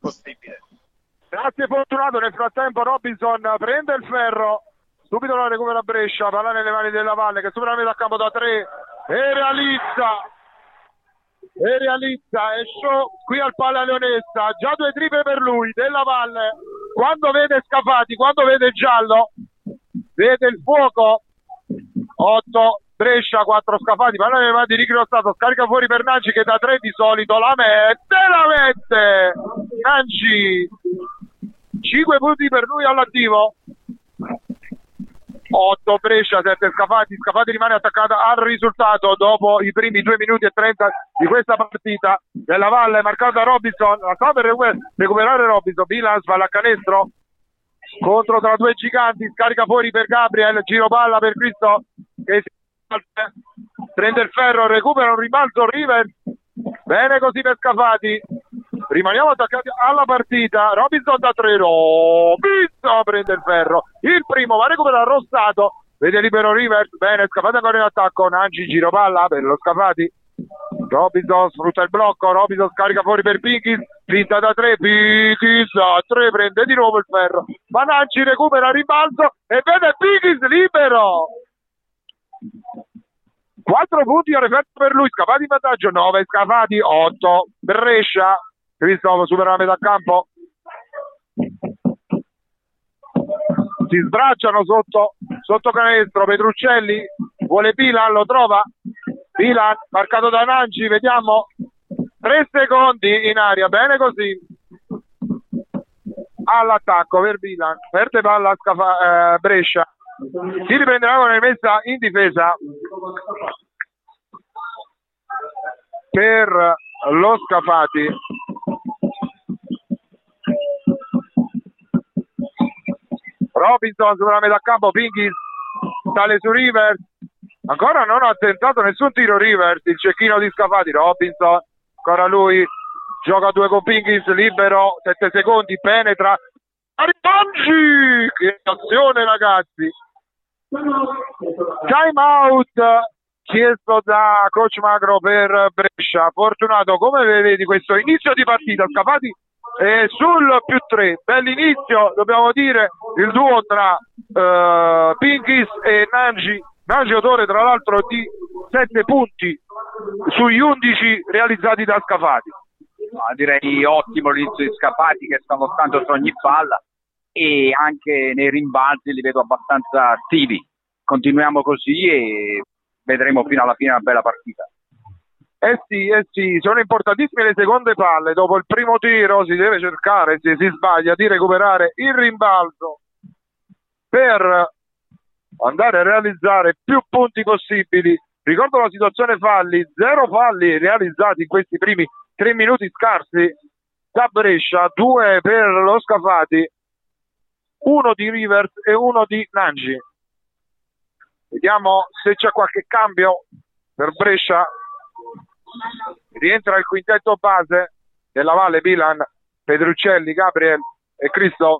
possibile. Grazie Fortunato, nel frattempo Robinson prende il ferro, subito la recupera Brescia, palla nelle mani della Valle che supera la metà campo da 3 e realizza, è show qui al Palla Leonessa, già 2 triple per lui, della Valle, quando vede Scafati, quando vede il giallo, vede il fuoco. 8 Brescia, 4 Scafati, palla nelle mani di Ricky Rossato, scarica fuori per Nanci che da 3 di solito la mette Nanci, 5 punti per lui all'attivo. 8 Brescia, 7 Scafati rimane attaccata al risultato dopo i primi 2 minuti e 30 di questa partita. Della Valle marcata da Robinson, la sta per recuperare Robinson, Bilans va alla canestro, contro tra 2 giganti, scarica fuori per Gabriel, giro palla per Cristo che prende il ferro, recupera un rimbalzo Rivers, bene così per Scafati, rimaniamo attaccati alla partita. Robinson da 3, Robinson prende il ferro, il primo va a recuperare Rossato, vede libero Rivers, bene Scafati ancora in attacco, Nanci giro palla per lo Scafati, Robinson sfrutta il blocco, Robinson scarica fuori per Pinchis, finta da 3, Pinchis a 3 prende di nuovo il ferro, ma Nanci recupera il rimbalzo e vede Pinchis libero. 4 punti a referto per lui, Scafati in vantaggio, 9 Scafati, 8 Brescia. Cristo supera la metà campo, si sbracciano sotto canestro, Petruccelli vuole Pilan, lo trova Pilan, marcato da Nanci, vediamo 3 secondi in aria, bene così, all'attacco per Pilan, perde palla Brescia, si riprenderà con la messa in difesa per lo Scafati. Robinson sulla la metà campo, Pinchis sale su Rivers, ancora non ha tentato nessun tiro Rivers, il cecchino di Scafati, Robinson, ancora lui, gioca a 2 con Pinchis, libero, 7 secondi, penetra, Aribangi, che azione ragazzi, time out chiesto da coach Magro per Brescia. Fortunato, come vedi questo inizio di partita? Scafati sul più 3, bell'inizio, dobbiamo dire, il duo tra Pinchis e Nanci autore tra l'altro di 7 punti sugli 11 realizzati da Scafati. Direi ottimo l'inizio di Scafati che sta lottando su ogni palla e anche nei rimbalzi li vedo abbastanza attivi. Continuiamo così e vedremo fino alla fine una bella partita. Eh sì, sono importantissime le seconde palle, dopo il primo tiro si deve cercare, se si sbaglia, di recuperare il rimbalzo per andare a realizzare più punti possibili. Ricordo la situazione falli, 0 falli realizzati in questi primi 3 minuti scarsi da Brescia, 2 per lo Scafati, 1 di Rivers e 1 di Nanci. Vediamo se c'è qualche cambio per Brescia. Rientra il quintetto base della Valle, Pilan, Petruccelli, Gabriel e Cristo.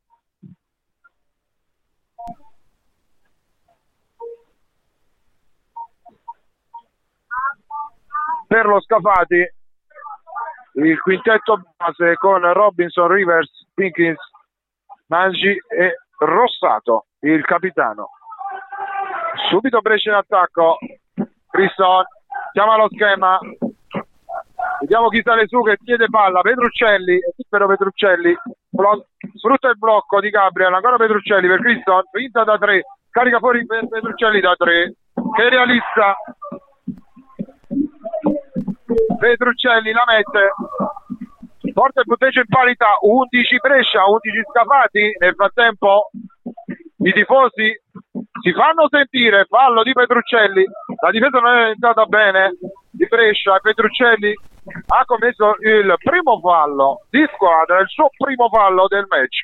Per lo Scafati il quintetto base con Robinson, Rivers, Pinkins, Nanci e Rossato, il capitano. Subito Brescia in attacco, Cristo chiama lo schema, vediamo chi sale su che chiede palla, Petruccelli, libero Petruccelli, sfrutta il blocco di Gabriel, ancora Petruccelli per Cristo, finta da 3, carica fuori per Petruccelli da 3, che realizza, Petruccelli la mette, porta il punteggio in parità, 11 Brescia, 11 Scafati. Nel frattempo i tifosi si fanno sentire, fallo di Petruccelli, la difesa non è entrata bene di Brescia e Petruccelli ha commesso il primo fallo di squadra, il suo primo fallo del match.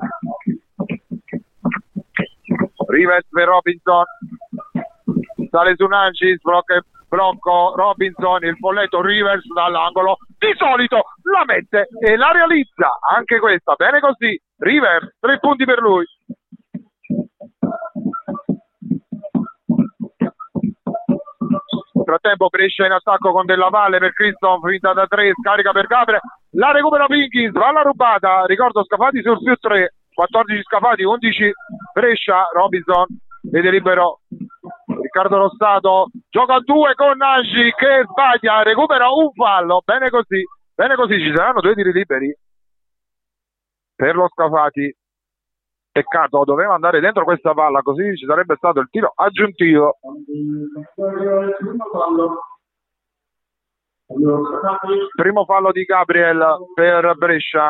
Rivers per Robinson, sale su Nanci, sblocca il blocco Robinson, il folletto Rivers dall'angolo, di solito la mette e la realizza, anche questa, bene così, Rivers, 3 punti per lui. Nel frattempo Brescia in attacco con Della Valle per Cristo, finta da 3, scarica per Gabriel, la recupera Pinchis, palla rubata, ricordo Scafati sul più 3, 14 Scafati, 11 Brescia, Robinson vede libero Riccardo Rossato, gioca a 2 con Nagy che sbaglia, recupera un fallo, bene così, ci saranno 2 tiri liberi per lo Scafati. Peccato, doveva andare dentro questa palla, così ci sarebbe stato il tiro aggiuntivo. Primo fallo di Gabriel per Brescia.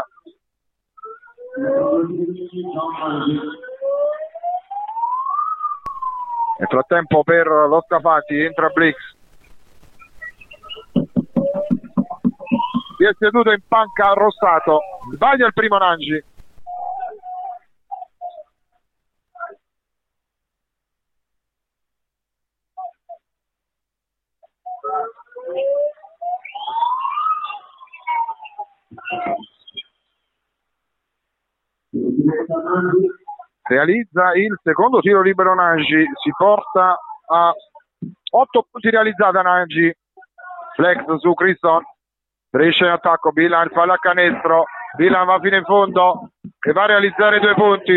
Nel frattempo per lo Scafati entra Blix. Si è seduto in panca Rossato, sbaglia il primo Nagy. Realizza il secondo tiro libero Nagy, si porta a 8 punti realizzata Nagy. Flex su Criston, Brescia in attacco, Bilan fa la canestro, Bilan va fino in fondo e va a realizzare 2 punti.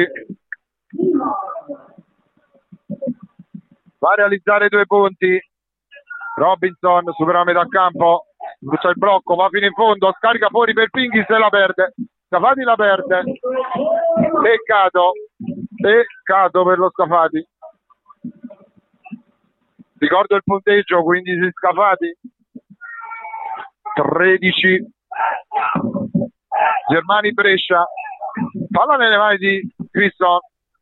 Va a realizzare 2 punti. Robinson supera la metà campo, butta il blocco, va fino in fondo, scarica fuori per Pinchis e la perde. Scafati la perde. Peccato per lo Scafati. Ricordo il punteggio, 15 Scafati, 13 Germani Brescia. Palla nelle mani di Criston.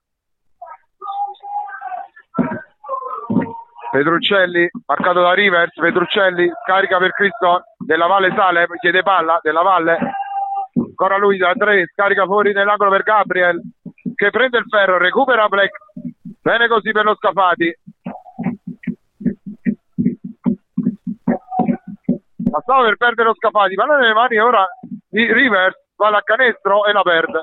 Petruccelli, marcato da Rivers, Petruccelli scarica per Criston, Della Valle sale, chiede palla, Della Valle, ancora lui da 3, scarica fuori nell'angolo per Gabriel, che prende il ferro, recupera Black, bene così per lo Scafati. Ma stava per perdere lo Scafati, palla nelle mani ora di Rivers, va alla canestro e la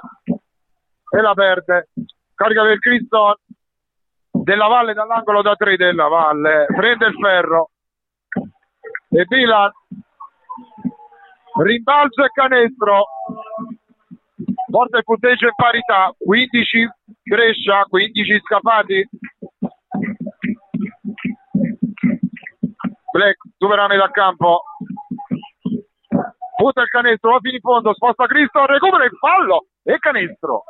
perde, carica per Criston, Della Valle dall'angolo da 3, Della Valle prende il ferro e Bilan, rimbalzo e canestro, porta il punteggio in parità, 15 Brescia, 15 Scafati. Black supera metà campo, butta il canestro, va fino in fondo, sposta Criston, recupera il fallo e canestro.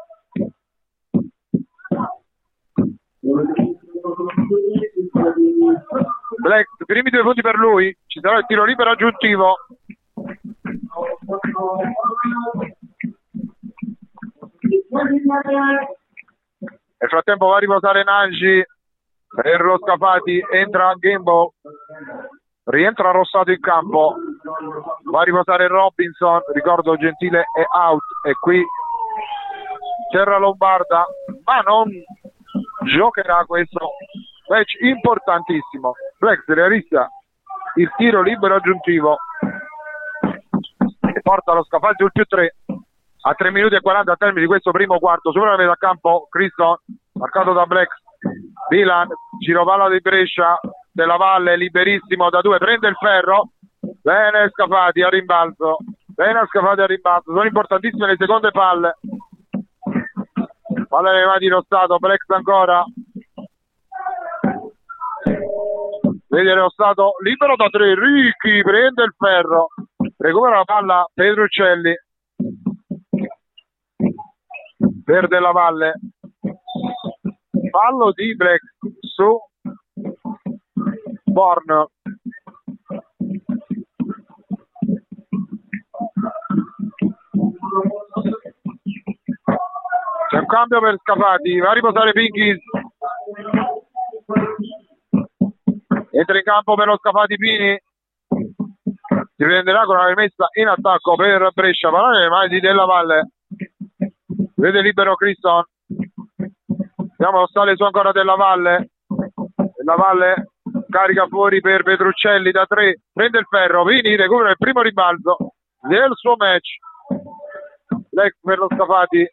Black, primi 2 punti per lui, ci sarà il tiro libero aggiuntivo. Nel frattempo va a riposare Nagy per lo Scafati, entra Gambo, rientra Rossato in campo, va a riposare Robinson, ricordo Gentile è out e qui Terra Lombarda, ma non giocherà questo match importantissimo. Black realizza il tiro libero aggiuntivo e porta lo Scafati sul più 3 a 3 minuti e 40 al termine di questo primo quarto. Sopra la metà campo Criston, marcato da Black. Bilan, giro palla di Brescia, Della Valle liberissimo da 2, prende il ferro, bene Scafati a rimbalzo, sono importantissime le seconde palle. Palla nelle mani di Rossato, Black ancora, vede Rossato libero da 3, Ricchi prende il ferro, recupera la palla Petruccelli per Della Valle, fallo di Black su Born. C'è un cambio per Scafati, va a riposare Pinchis, entra in campo per lo Scafati Pini, si prenderà con una rimessa in attacco per Brescia, palla nelle mani di Della Valle, vede libero Criston, vediamo sale su ancora Della Valle, carica fuori per Petruccelli da 3, prende il ferro, Pini recupera il primo rimbalzo del suo match. L'ex per lo Scafati,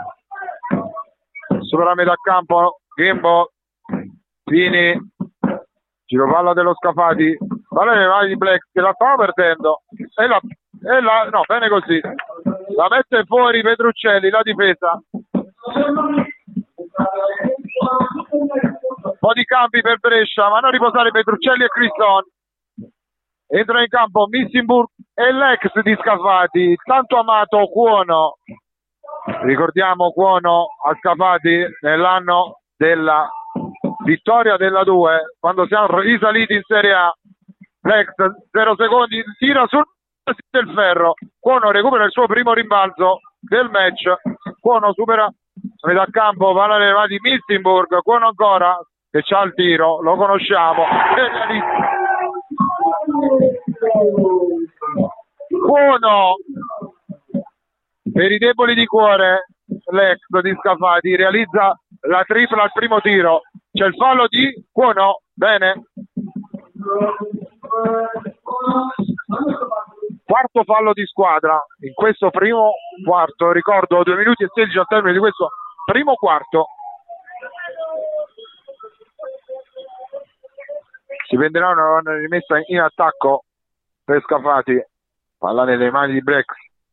supera metà campo Gambo, Pini, giro palla dello Scafati, palla nelle mani di Black che la stava perdendo e la, no, bene così, la mette fuori Petruccelli, la difesa. Un po' di cambi per Brescia, vanno a riposare Petruccelli e Criston. Entra in campo Missinburg e l'ex di Scafati, tanto amato Cuono. Ricordiamo Cuono a Scafati nell'anno della vittoria della 2, quando siamo risaliti in Serie A. L'ex 0 secondi, tira sul del ferro. Cuono recupera il suo primo rimbalzo del match. Cuono supera metà campo, palla nelle mani di Missinburg. Cuono ancora che c'ha il tiro, lo conosciamo. Cuono per i deboli di cuore, l'ex di Scafati realizza la tripla al primo tiro. C'è il fallo di Cuono, bene. Quarto fallo di squadra in questo primo quarto, ricordo 2 minuti e 16 al termine di questo primo quarto. Si prenderà una rimessa in attacco per Scafati, palla nelle mani di Brex.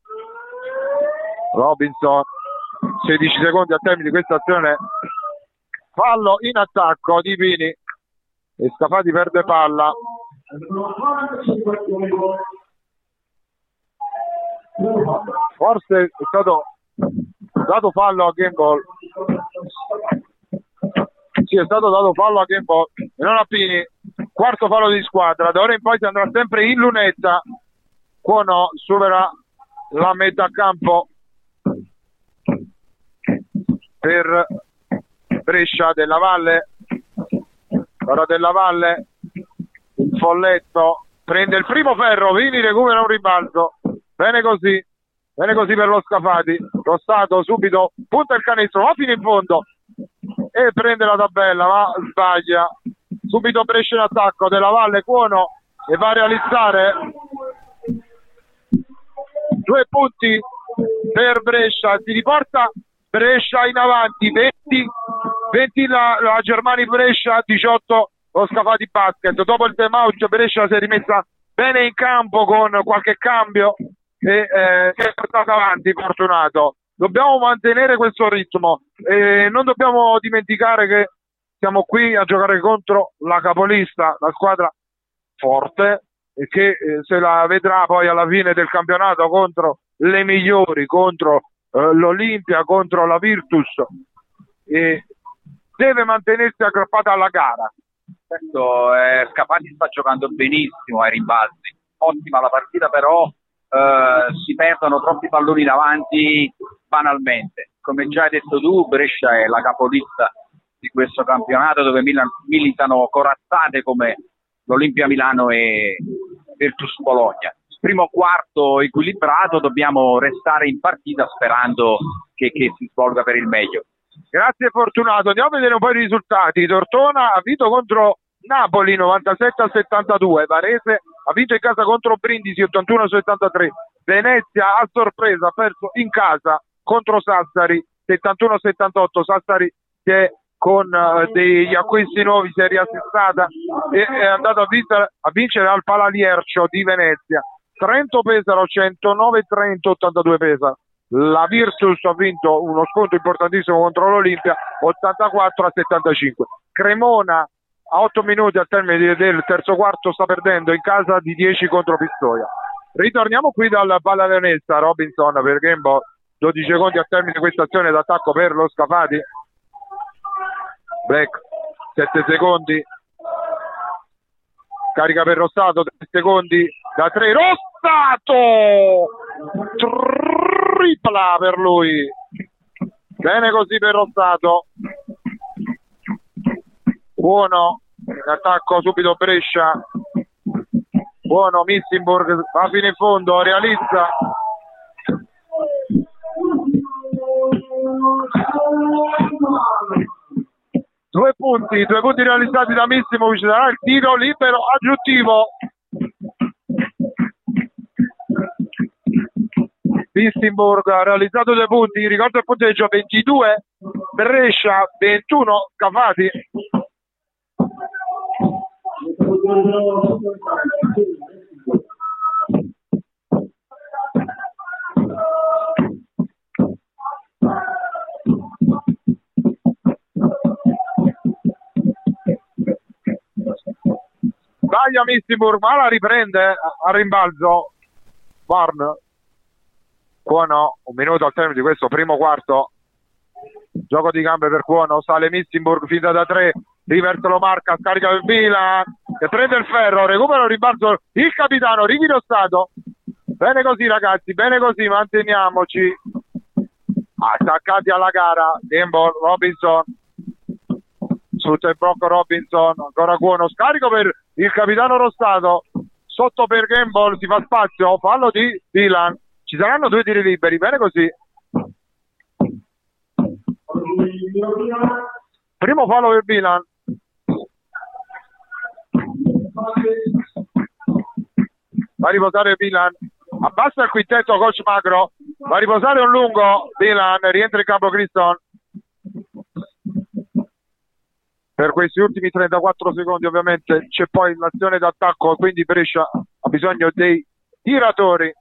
Robinson, 16 secondi al termine di questa azione, fallo in attacco di Pini e Scafati perde palla. Forse è stato dato fallo a Gameball. Sì, è stato dato fallo a Gameball e non a Pini. Quarto fallo di squadra, da ora in poi si andrà sempre in lunetta. Cuono supera la metà campo per Brescia. Della Valle, ora Della Valle, il folletto, prende il primo ferro, Vini recupera un rimbalzo, bene così per lo Scafati. Lo Stato subito punta il canestro, va fino in fondo e prende la tabella, ma sbaglia. Subito Brescia in attacco, Della Valle, Cuono, e va a realizzare 2 punti per Brescia. Si riporta Brescia in avanti, 20 la Germani Brescia, 18 lo Scafati Basket. Dopo il time out Brescia si è rimessa bene in campo con qualche cambio e si è portato avanti, fortunato. Dobbiamo mantenere questo ritmo e non dobbiamo dimenticare che siamo qui a giocare contro la capolista, la squadra forte, e che se la vedrà poi alla fine del campionato contro le migliori, contro l'Olimpia, contro la Virtus, e deve mantenersi aggrappata alla gara. Certo, Scafati sta giocando benissimo ai rimbalzi, ottima la partita, però si perdono troppi palloni davanti banalmente. Come già hai detto tu, Brescia è la capolista di questo campionato, dove militano corazzate come l'Olimpia Milano e Virtus Bologna. Primo quarto equilibrato, dobbiamo restare in partita sperando che si svolga per il meglio. Grazie Fortunato, andiamo a vedere un po' i risultati. Tortona ha vinto contro Napoli 97-72, Varese ha vinto in casa contro Brindisi 81-73, Venezia a sorpresa ha perso in casa contro Sassari 71-78, Sassari che con degli acquisti nuovi si è riassestata e è andato a vincere al Palaliercio di Venezia. Trento Pesaro 109-30, 82 Pesaro. La Virtus ha vinto uno sconto importantissimo contro l'Olimpia 84-75. Cremona a 8 minuti al termine del terzo quarto sta perdendo in casa di 10 contro Pistoia. Ritorniamo qui dalla palla leonessa. Robinson per Gameball, 12 secondi al termine di questa azione d'attacco per lo Scafati. Black 7 secondi, carica per Rostato, 3 secondi da 3, Rostato, tripla per lui, bene così per Rostato. Buono in attacco subito Brescia, buono Missinburg, va fino in fondo, realizza. Due punti realizzati da Missinburg, ci sarà il tiro libero aggiuntivo. Missinburg ha realizzato 2 punti, ricordo il punteggio 22 Brescia, 21 Scafati. sbaglia Mistinburg, ma la riprende a rimbalzo Barn. Cuono, un minuto al termine di questo primo quarto. Gioco di gambe per Cuono, sale Mistinburg, finta da 3, Rivers lo marca, scarica il Milan e prende il ferro, recupera il rimbalzo il capitano Ricky Rossato. Bene così ragazzi, bene così, manteniamoci attaccati alla gara. Gamble, Robinson, sotto il blocco Robinson, ancora Cuono, scarico per il capitano Rossato, sotto per Gamble, si fa spazio, fallo di Milan, ci saranno 2 tiri liberi, bene così. Primo fallo per Milan. Va a riposare Milan, abbassa il quintetto coach Magro, va a riposare un lungo Milan, rientra in campo Criston per questi ultimi 34 secondi. Ovviamente c'è poi l'azione d'attacco, quindi Brescia ha bisogno dei tiratori.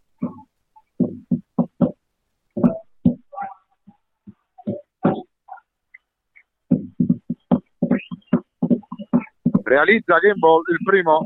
Realizza Gamble il primo.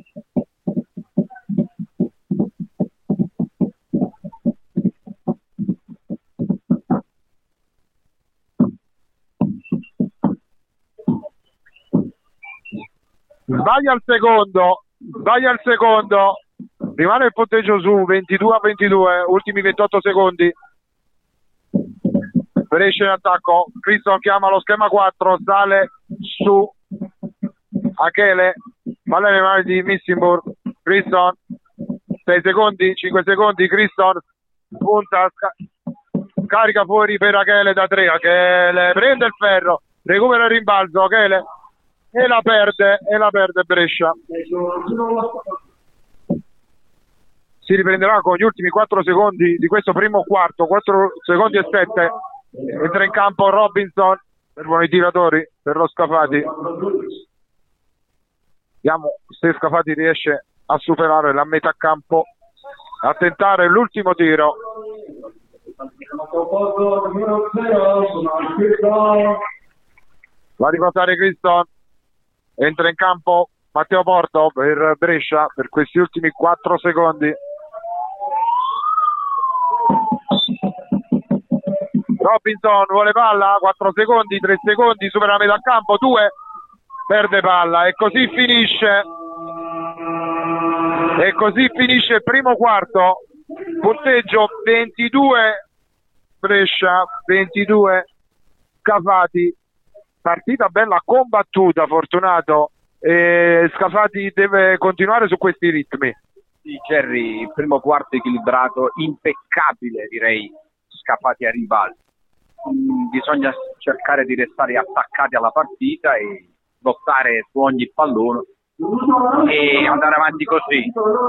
Sbaglia il secondo, rimane il punteggio su 22-22, ultimi 28 secondi. Brescia in attacco, Criston chiama lo schema 4, sale su Achele, palla nelle mani di Mistinburg, Criston, 6 secondi, 5 secondi, Criston punta, carica fuori per Achele da 3, Achele prende il ferro, recupera il rimbalzo, Achele e la perde Brescia. Si riprenderà con gli ultimi 4 secondi di questo primo quarto, 4 secondi e 7, entra in campo Robinson, servono i tiratori per lo Scafati. Vediamo se Scafati riesce a superare la metà campo, a tentare l'ultimo tiro. Va a riportare Criston, entra in campo Matteo Porto per Brescia per questi ultimi 4 secondi. Robinson vuole palla, 4 secondi, 3 secondi, supera la metà campo, 2, perde palla e così finisce il primo quarto. Punteggio 22 Brescia, 22 Scafati. Partita bella combattuta, Fortunato, e Scafati deve continuare su questi ritmi. Sì, Gerry, il primo quarto equilibrato, impeccabile direi, Scafati a rimbalzi. Bisogna cercare di restare attaccati alla partita e lottare su ogni pallone e andare avanti così.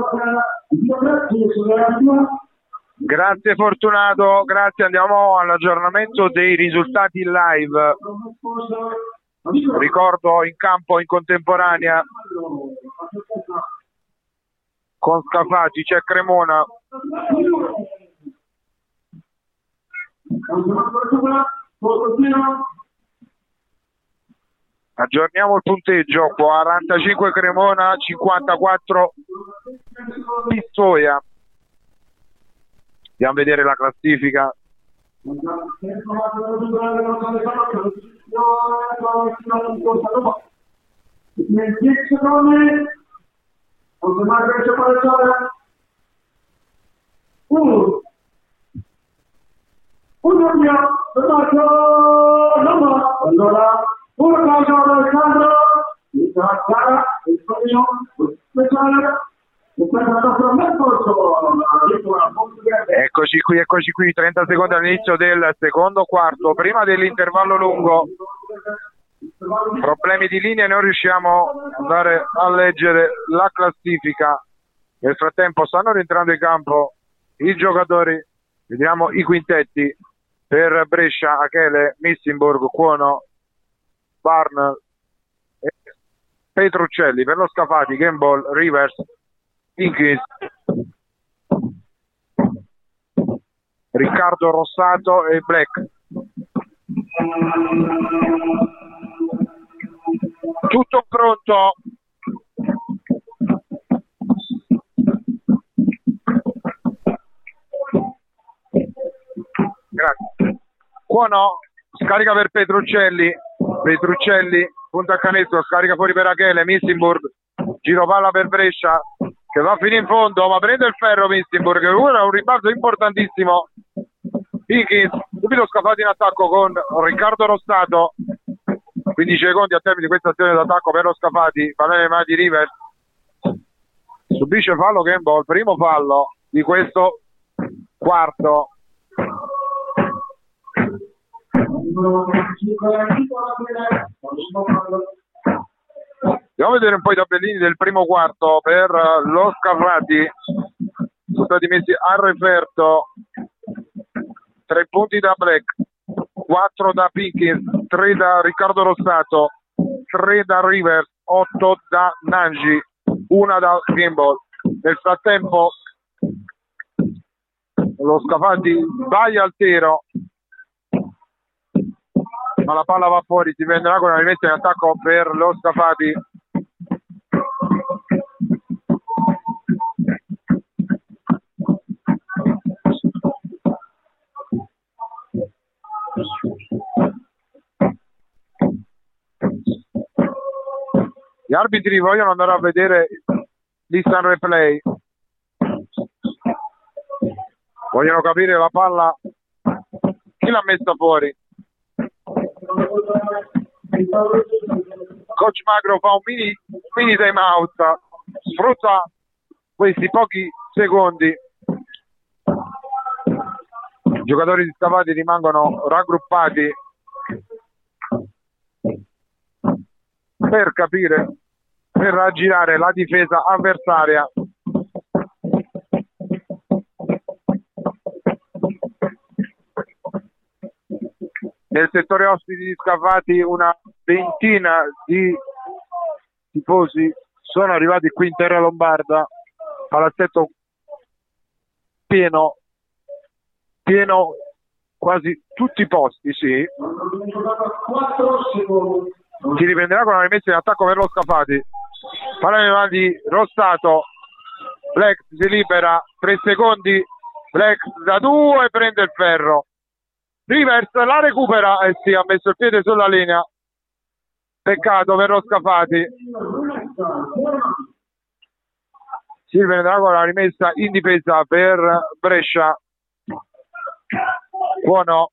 Grazie Fortunato, grazie. Andiamo all'aggiornamento dei risultati live. Ricordo in campo in contemporanea con Scafati c'è Cremona. Aggiorniamo il punteggio: 45 Cremona, 54 Pistoia. Andiamo a vedere la classifica. Eccoci qui, 30 secondi all'inizio del secondo quarto, prima dell'intervallo lungo. Problemi di linea, non riusciamo ad andare a leggere la classifica. Nel frattempo stanno rientrando in campo i giocatori, vediamo i quintetti per Brescia: Achele, Mistinburg, Cuono, Barn e Petruccelli. Per lo Scafati, Gamble, Rivers, Inkins, Riccardo Rossato e Black. Tutto pronto. Grazie. Buono, scarica per Petruccelli, punta a canestro, scarica fuori per Achele, Missinburg, giro palla per Brescia, che va fino in fondo, ma prende il ferro Missinburg, che ora un rimbalzo importantissimo. Higgins, subito scafato in attacco con Riccardo Rossato, 15 secondi a termine di questa azione d'attacco per lo Scafati, palla nelle mani di Rivers, subisce fallo Campbell, primo fallo di questo quarto. Andiamo a vedere un po' i tabellini del primo quarto per lo Scafati. Sono stati messi a referto 3 punti da Black, 4 da Pinkins, 3 da Riccardo Rossato, 3 da Rivers, 8 da Nangi, 1 da Gimbal. Nel frattempo lo Scafati sbaglia al tiro, ma la palla va fuori, si prenderà con una rimessa in attacco per lo Scafati. Gli arbitri vogliono andare a vedere l'Instant Replay, vogliono capire la palla, chi l'ha messa fuori. Coach Magro fa un mini time out, sfrutta questi pochi secondi. I giocatori di Scafati rimangono raggruppati per capire, per raggirare la difesa avversaria. Nel settore ospiti di Scafati una ventina di tifosi sono arrivati qui in terra lombarda, palazzetto pieno quasi tutti i posti, sì. Si riprenderà con una rimessa in attacco per lo Scafati. Palla nelle mani di Rossato, Black si libera, 3 secondi, Black da 2 prende il ferro. Rivers la recupera e sì, ha messo il piede sulla linea. Peccato per lo Scafati. Si riprenderà con la rimessa in difesa per Brescia. Buono.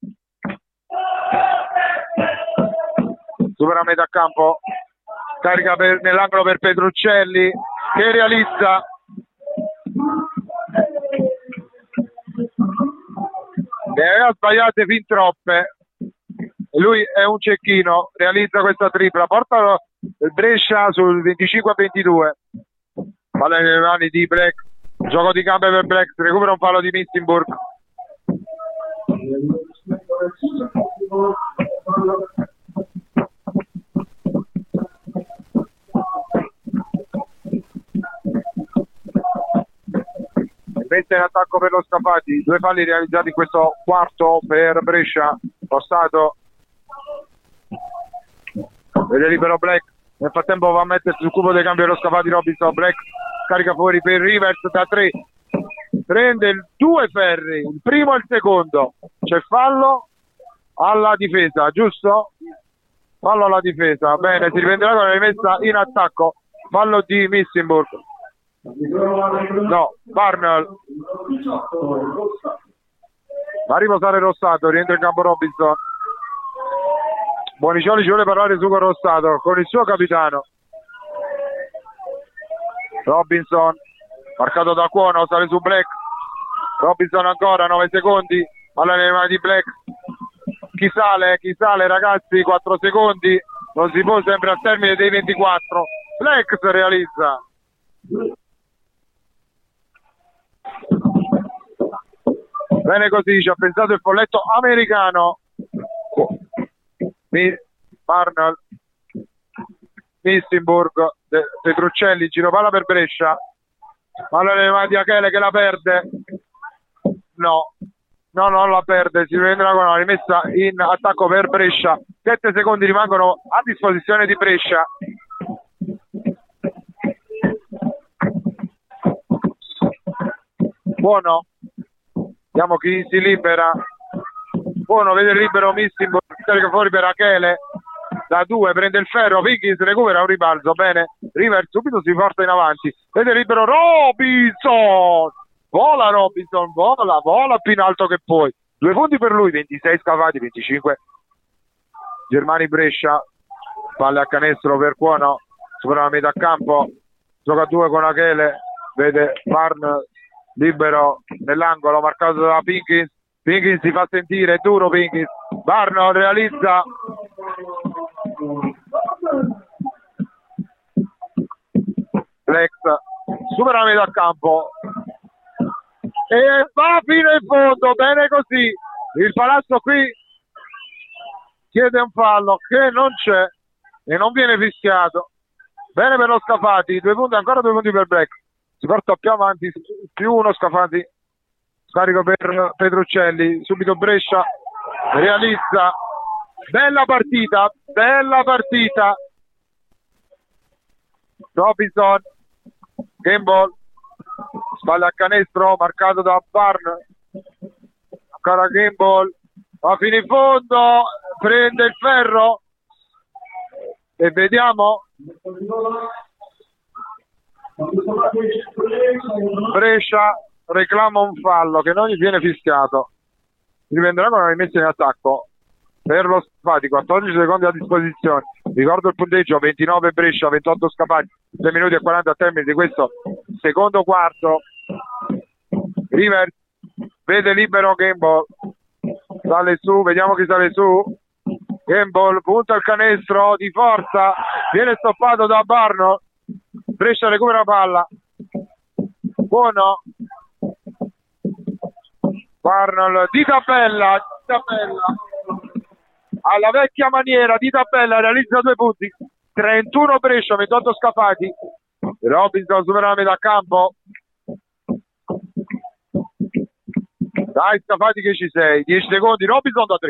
Supera metà campo. Carica nell'angolo per Petruccelli che realizza. Ne aveva sbagliate fin troppe, lui è un cecchino, realizza questa tripla, porta il Brescia sul 25-22. Palla nelle mani di Black, gioco di gambe per Black, recupera un fallo di Missinburg. Mette in attacco per lo Scafati, 2 falli realizzati in questo quarto per Brescia. Rossato vede libero Black, nel frattempo va a mettersi sul cubo dei cambi dello Scafati Robinson. Black carica fuori per Rivers da 3, prende 2 ferri, il primo e il secondo. C'è fallo alla difesa, giusto? Fallo alla difesa, bene, si riprenderà con la rimessa in attacco, fallo di Missinburg. No, Barnell va a riposare Rossato, rientra in campo Robinson. Bonicioli ci vuole parlare su con Rossato, con il suo capitano. Robinson marcato da Cuono, sale su Black. Robinson ancora, 9 secondi, palla nelle mani di Black. Chi sale ragazzi, 4 secondi, non si può, sempre al termine dei 24. Black si realizza. Bene così, ci ha pensato il folletto americano. Arnold, Missinburg, Petruccelli, giro palla per Brescia. Palla nelle mani di Achele che la perde. No, non la perde, si prenderà con una rimessa in attacco per Brescia. 7 secondi rimangono a disposizione di Brescia. Buono, vediamo chi si libera. Buono, vede il libero Missimo, carica fuori per Achele, da 2, prende il ferro, Pickens recupera un ribalzo, bene, River subito si porta in avanti, vede il libero Robinson, vola Robinson, vola più in alto che puoi, 2 punti per lui, 26 scavati, 25 Germani Brescia, palle a canestro per Cuono, supera la metà campo, gioca a 2 con Achele, vede Barn libero nell'angolo marcato da Pinkins si fa sentire, è duro Pinkins, Barn realizza Flex, supera la metà campo e va fino in fondo, bene così, il Palazzo qui chiede un fallo che non c'è e non viene fischiato, bene per lo Scafati, 2 punti, ancora 2 punti per Black, si porta più avanti, più 1 Scafati, scarico per Petruccelli, subito Brescia realizza, bella partita, Robinson, game ball, spalle a canestro marcato da Barn, ancora game ball, va fino in fondo, prende il ferro e vediamo Brescia reclama un fallo che non gli viene fischiato, dipenderà con una rimessa in attacco per lo Scafati, 14 secondi a disposizione, ricordo il punteggio 29 Brescia, 28 Scafati, 6 minuti e 40 a termine di questo secondo quarto. River vede libero Gameball, sale su, vediamo chi sale su, Gameball punta il canestro di forza, viene stoppato da Barno, Brescia recupera la palla, buono Barnol di tabella alla vecchia maniera, di tabella realizza 2 punti, 31 Brescia, 28 Scafati, Robinson supera la metà campo, dai Scafati che ci sei, 10 secondi, Robinson da 3,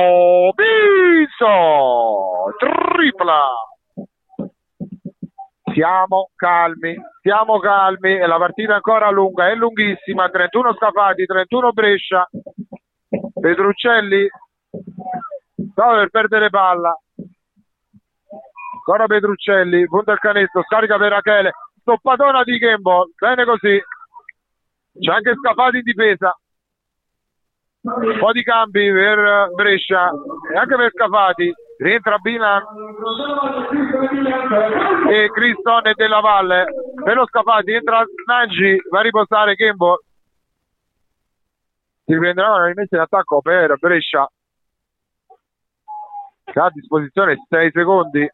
Robinson tripla, siamo calmi e la partita è ancora lunga, è lunghissima, 31 Scafati, 31 Brescia, Petruccelli stava per perdere palla, ancora Petruccelli, punta il canestro, scarica per Achele, stoppatona di Gameball, bene così, c'è anche Scafati in difesa, un po' di cambi per Brescia e anche per Scafati, rientra Bilan e Criston e Della Valle, per lo Scafati entra Nagy, va a riposare Gameball, si riprenderà una rimessa in attacco per Brescia che ha a disposizione 6 secondi.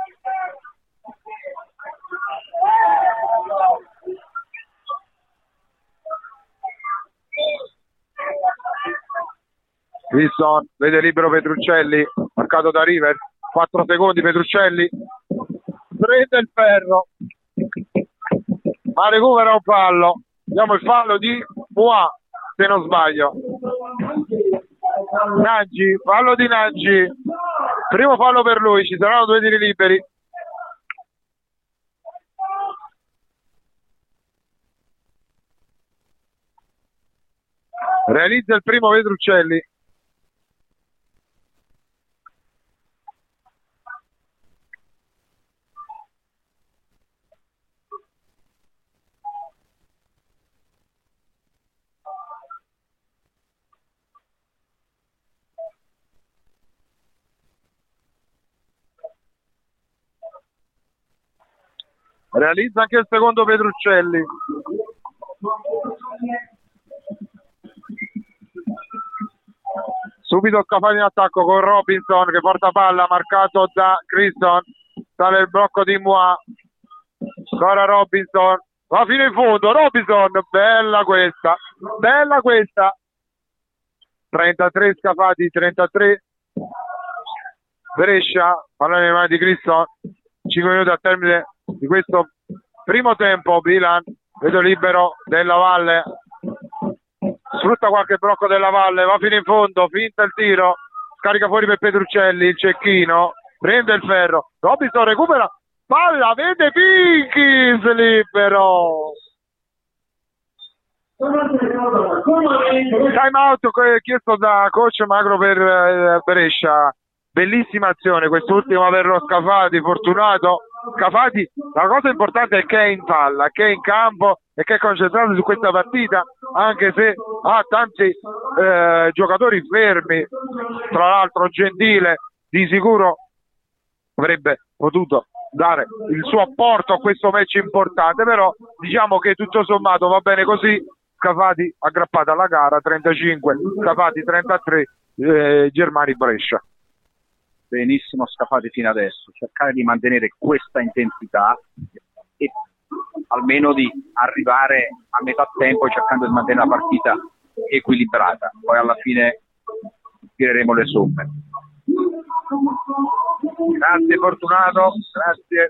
Wilson vede libero Petruccelli, marcato da River, 4 secondi Petruccelli, prende il ferro, ma recupera un fallo, vediamo il fallo di Mua, se non sbaglio. Nagy, fallo di Nagy, primo fallo per lui, ci saranno 2 tiri liberi. Realizza il primo Petruccelli. Realizza anche il secondo Petruccelli. Subito Scafati in attacco con Robinson che porta palla, marcato da Criston, sale il blocco di Mua, ancora Robinson, va fino in fondo, Robinson, bella questa, 33 Scafati, 33 Brescia, palla nelle mani di Criston, 5 minuti a termine di questo primo tempo. Bilan, vedo libero Della Valle, sfrutta qualche blocco Della Valle, va fino in fondo, finta il tiro, scarica fuori per Petruccelli, il cecchino, prende il ferro, Robinson recupera palla, vede Pinkins libero, Time out chiesto da coach Magro per Brescia. Bellissima azione, quest'ultimo per lo Scafati, fortunato. Scafati, la cosa importante è che è in palla, che è in campo e che è concentrato su questa partita, anche se ha tanti giocatori fermi. Tra l'altro Gentile di sicuro avrebbe potuto dare il suo apporto a questo match importante, però diciamo che tutto sommato va bene così. Scafati aggrappata alla gara, 35, Scafati 33, Germani Brescia. Benissimo Scafati fino adesso, cercare di mantenere questa intensità e almeno di arrivare a metà tempo cercando di mantenere la partita equilibrata, poi alla fine tireremo le somme. Grazie Fortunato, grazie.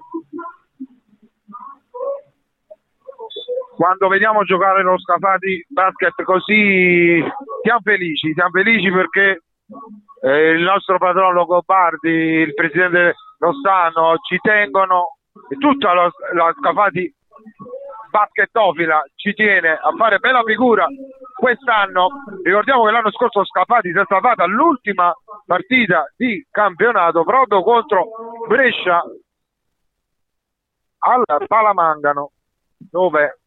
Quando vediamo giocare lo Scafati basket così siamo felici perché il nostro patrono Longobardi, il presidente Rossano ci tengono e tutta la Scafati basketofila ci tiene a fare bella figura quest'anno. Ricordiamo che l'anno scorso Scafati si è salvata all'ultima partita di campionato proprio contro Brescia al Palamangano, dove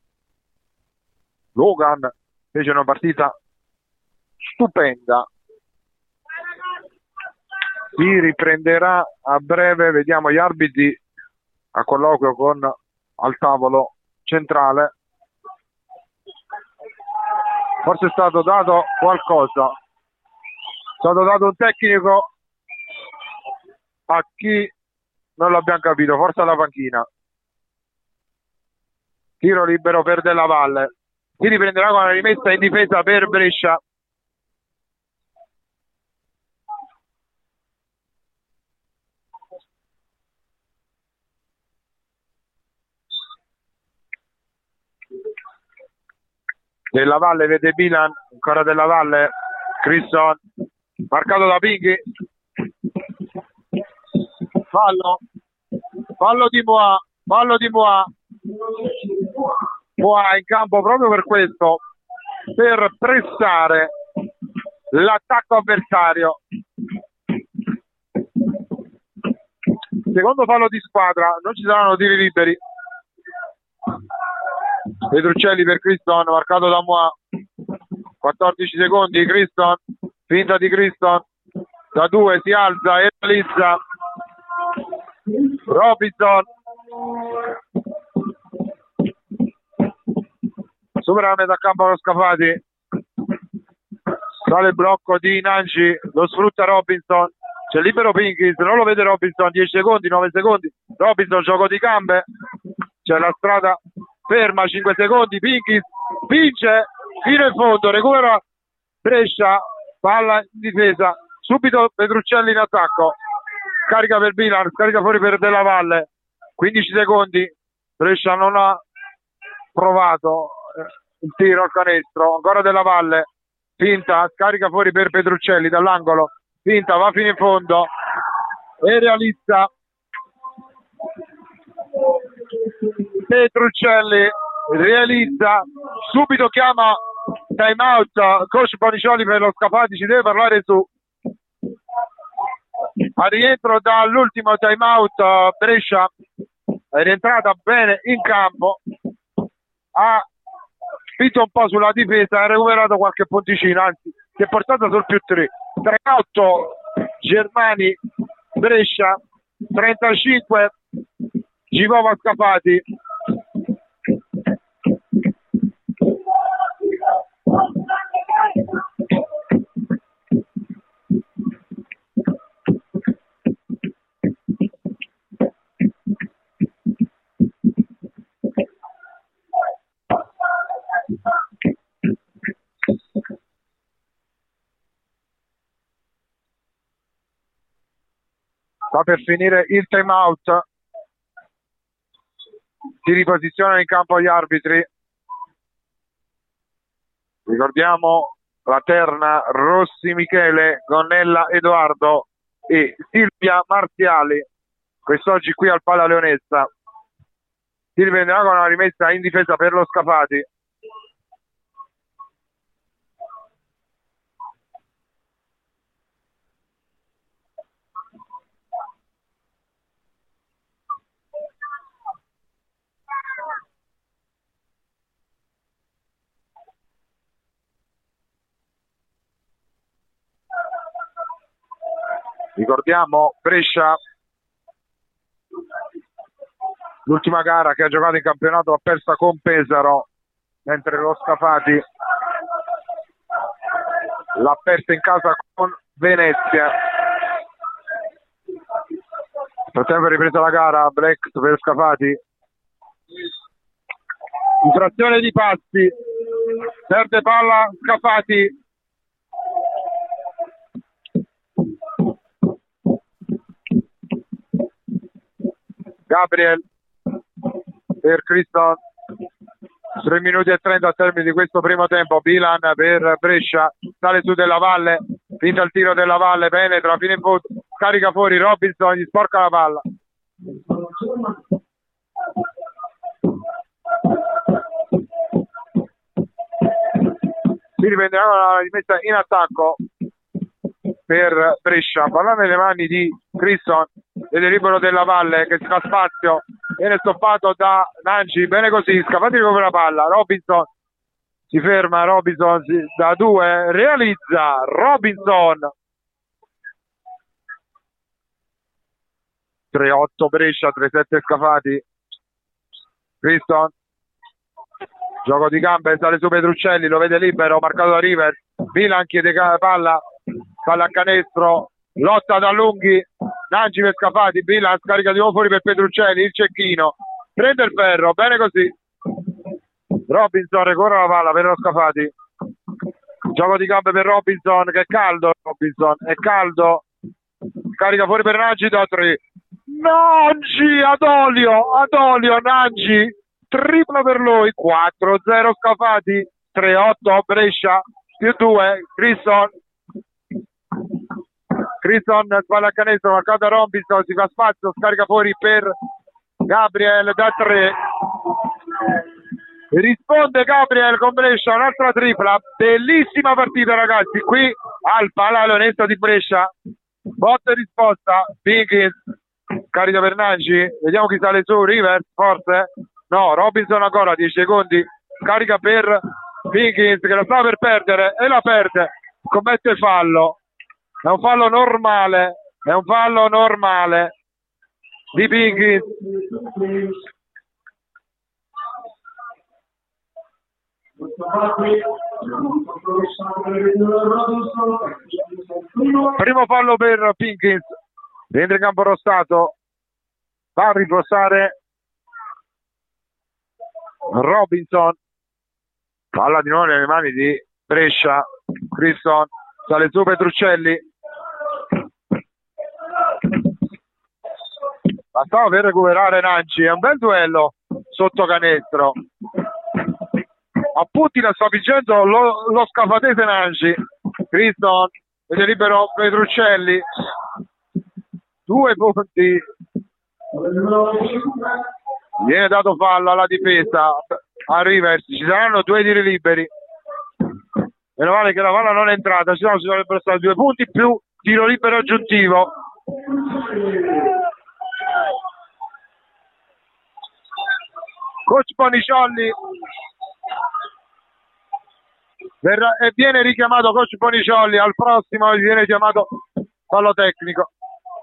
Logan fece una partita stupenda. Si riprenderà a breve, vediamo gli arbitri a colloquio con al tavolo centrale. Forse è stato dato qualcosa, è stato dato un tecnico a chi non l'abbiamo capito, forse alla panchina. Tiro libero per Della Valle, si riprenderà con la rimessa in difesa per Brescia. Della Valle vede Milan, ancora Della Valle, Criston, marcato da Pinghi, fallo di Moa, Moa in campo proprio per questo, per pressare l'attacco avversario. Secondo fallo di squadra, non ci saranno tiri liberi. Petruccelli per Criston, marcato da Moa, 14 secondi, Criston, finta di Criston, da 2 si alza e realizza. Robinson supera la metà campo lo Scafati, sale il blocco di Nanci, lo sfrutta Robinson, c'è libero Pinchis, non lo vede Robinson, 10 secondi, 9 secondi, Robinson gioco di gambe, c'è la strada ferma, 5 secondi, Pinchis vince fino in fondo, recupera Brescia, palla in difesa, subito Petruccelli in attacco, scarica per Milan, scarica fuori per Della Valle, 15 secondi, Brescia non ha provato il tiro al canestro, ancora Della Valle, finta, scarica fuori per Petruccelli dall'angolo, finta, va fino in fondo e realizza. Petruccelli realizza, subito chiama time out coach Bonicioli per lo Scafati, ci deve parlare su. A rientro dall'ultimo time out Brescia è rientrata bene in campo, ha spinto un po' sulla difesa, ha recuperato qualche ponticino, anzi si è portata sul più 3. 3-8 Germani Brescia, 35 Givova Scafati. Sta per finire il time out, si riposizionano in campo gli arbitri. Ricordiamo la terna: Rossi Michele, Gonnella Edoardo e Silvia Marziali, quest'oggi qui al Palla Leonessa. Si riprenderà con una rimessa in difesa per lo Scafati. Ricordiamo Brescia, l'ultima gara che ha giocato in campionato, ha persa con Pesaro, mentre lo Scafati l'ha persa in casa con Venezia. Nel frattempo è ripresa la gara, Black per Scafati. Infrazione di passi, perde palla Scafati. Gabriel per Criston, 3 minuti e 30 al termine di questo primo tempo. Bilan per Brescia, sale su Della Valle, finta il tiro Della Valle, penetra fino in fondo, carica fuori Robinson, gli sporca la palla. Si riprenderà la rimessa in attacco per Brescia, palla nelle mani di Criston, vede libero Della Valle che si fa spazio, viene stoppato da Nanci, bene così, Scafati recupera la palla, Robinson si ferma, Robinson da 2 realizza, Robinson 3-8 Brescia, 3-7 Scafati. Criston, gioco di gambe, sale su Petruccelli, lo vede libero, marcato da River, Milan chiede palla a canestro, lotta da Lunghi, Nanci per Scafati, Milan scarica di nuovo fuori per Petruccelli, il cecchino, prende il ferro, bene così. Robinson recupera la palla per lo Scafati, gioco di gambe per Robinson che è caldo, Robinson è caldo, carica fuori per Nanci da 3, Nanci ad olio, Nanci, tripla per lui, 4-0 Scafati, 3-8 Brescia, più 2, Criston spalla a canestro, marcato da Robinson, si fa spazio, scarica fuori per Gabriel da 3, risponde Gabriel con Brescia, un'altra tripla, bellissima partita ragazzi, qui al Palalonesta di Brescia, botta e risposta, Pinkins, carica per Nanci, vediamo chi sale su, Rivers forse, no, Robinson ancora, 10 secondi, carica per Pinkins che la sta per perdere e la perde, commette fallo, è un fallo normale di Pinkins. Primo fallo per Pinkins, rientra in campo Rostato, va a riposare Robinson, palla di nuovo nelle mani di Brescia, Criston, sale su Petruccelli, bastava per recuperare Nanci, è un bel duello sotto canestro, a punti la sta vincendo lo scafatese Nanci, Criston, vede libero Petruccelli, 2 punti, viene dato fallo alla difesa a Rivers, ci saranno 2 tiri liberi, meno male che la palla non è entrata, se no ci dovrebbero stare 2 punti più tiro libero aggiuntivo. Coach Boniciolli e viene richiamato Coach Boniciolli, al prossimo viene chiamato fallo tecnico,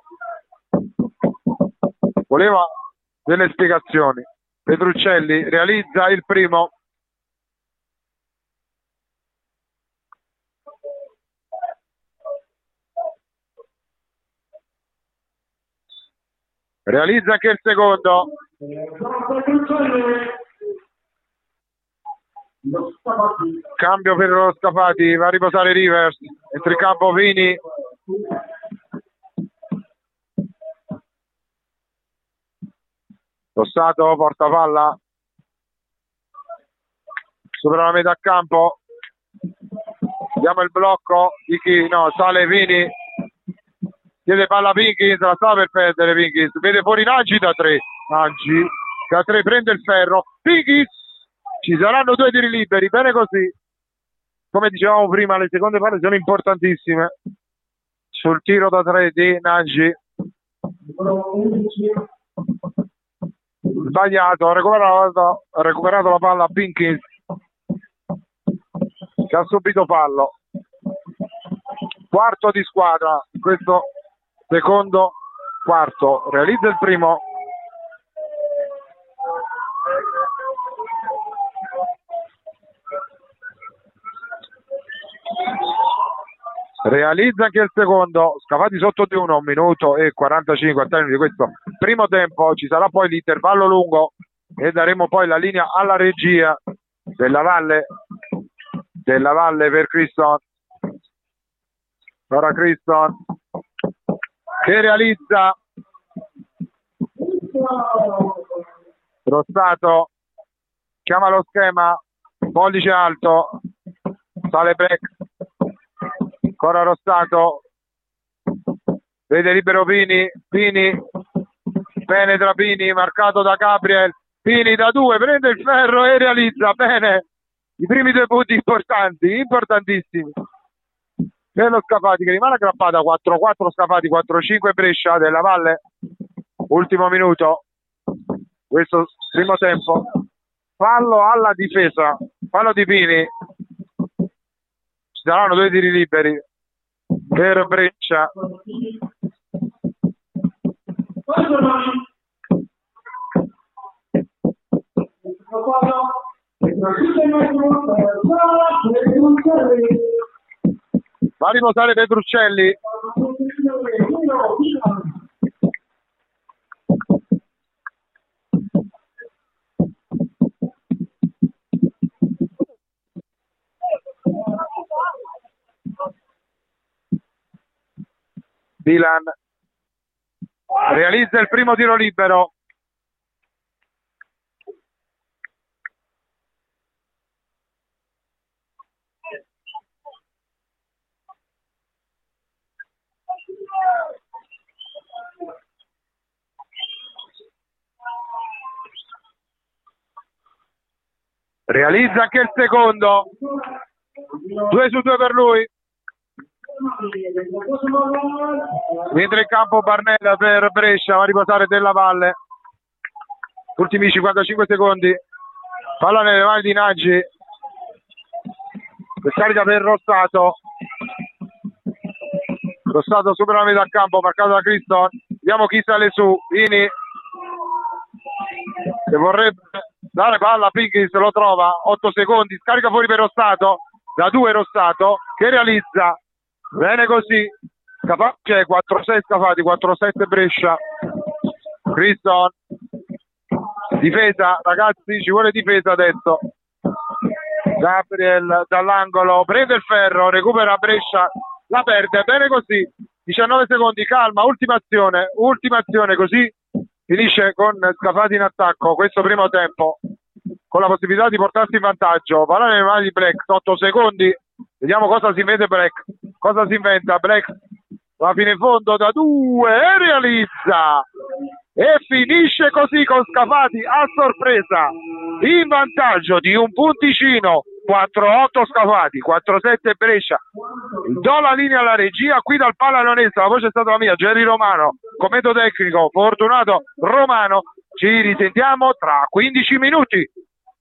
voleva delle spiegazioni. Petruccelli realizza il primo, realizza anche il secondo. Cambio per lo Scafati, va a riposare Rivers, entra in campo Vini, lo Stato porta palla, supera la metà campo, vediamo il blocco di chi, no, sale Vini, chiede palla Pinkins, la sta per perdere Pinkins, vede fuori Nanci da 3, Nanci da 3 prende il ferro, Pinkins, ci saranno 2 tiri liberi, bene così. Come dicevamo prima, le seconde palle sono importantissime sul tiro da 3 di Nanci. Sbagliato, ha recuperato la palla Pinkins che ha subito fallo. Quarto di squadra, questo secondo quarto. Realizza il primo. Realizza anche il secondo. Scafati sotto di 1 minuto e 45 al termine di questo primo tempo. Ci sarà poi l'intervallo lungo e daremo poi la linea alla regia della Valle per Criston. Ora Criston che realizza. Rossato chiama lo schema, pollice alto, sale break, ancora Rossato, vede libero Pini, penetra Pini, marcato da Gabriel, Pini da 2, prende il ferro e realizza bene i primi 2 punti importanti, importantissimi per lo Scafati che rimane aggrappata 4-4 Scafati, 4-5 Brescia della Valle. Ultimo minuto, questo primo tempo, fallo alla difesa, fallo di Pini, ci saranno 2 tiri liberi per Brescia. Va a riposare Petruccelli. Dylan realizza il primo tiro libero. Realizza anche il secondo. 2 su 2 per lui. Mentre in campo Barnella per Brescia, va a riposare Della Valle. Ultimi 55 secondi. Palla nelle mani di Nagy. Scarica per Rossato. Rossato supera la metà campo, marcato da Criston. Vediamo chi sale su. Vini che vorrebbe dare palla a Pinkins, lo trova. 8 secondi. Scarica fuori per Rossato. Da 2 Rossato che realizza. Bene così, Capace 4-6 Scafati, 4-7 Brescia. Criston, difesa, ragazzi, ci vuole difesa adesso. Gabriel dall'angolo, prende il ferro, recupera Brescia, la perde, bene così. 19 secondi, calma, ultima azione, così finisce con Scafati in attacco questo primo tempo, con la possibilità di portarsi in vantaggio. Palla nelle mani di Black, 8 secondi. Vediamo cosa si vede Black, cosa si inventa Black, va fino in fondo da 2 e realizza e finisce così con Scafati a sorpresa in vantaggio di un punticino. 4-8 Scafati, 4-7 Brescia. Do la linea alla regia qui dal Pallaonese, la voce è stata la mia, Gerry Romano, commento tecnico Fortunato Romano. Ci risentiamo tra 15 minuti.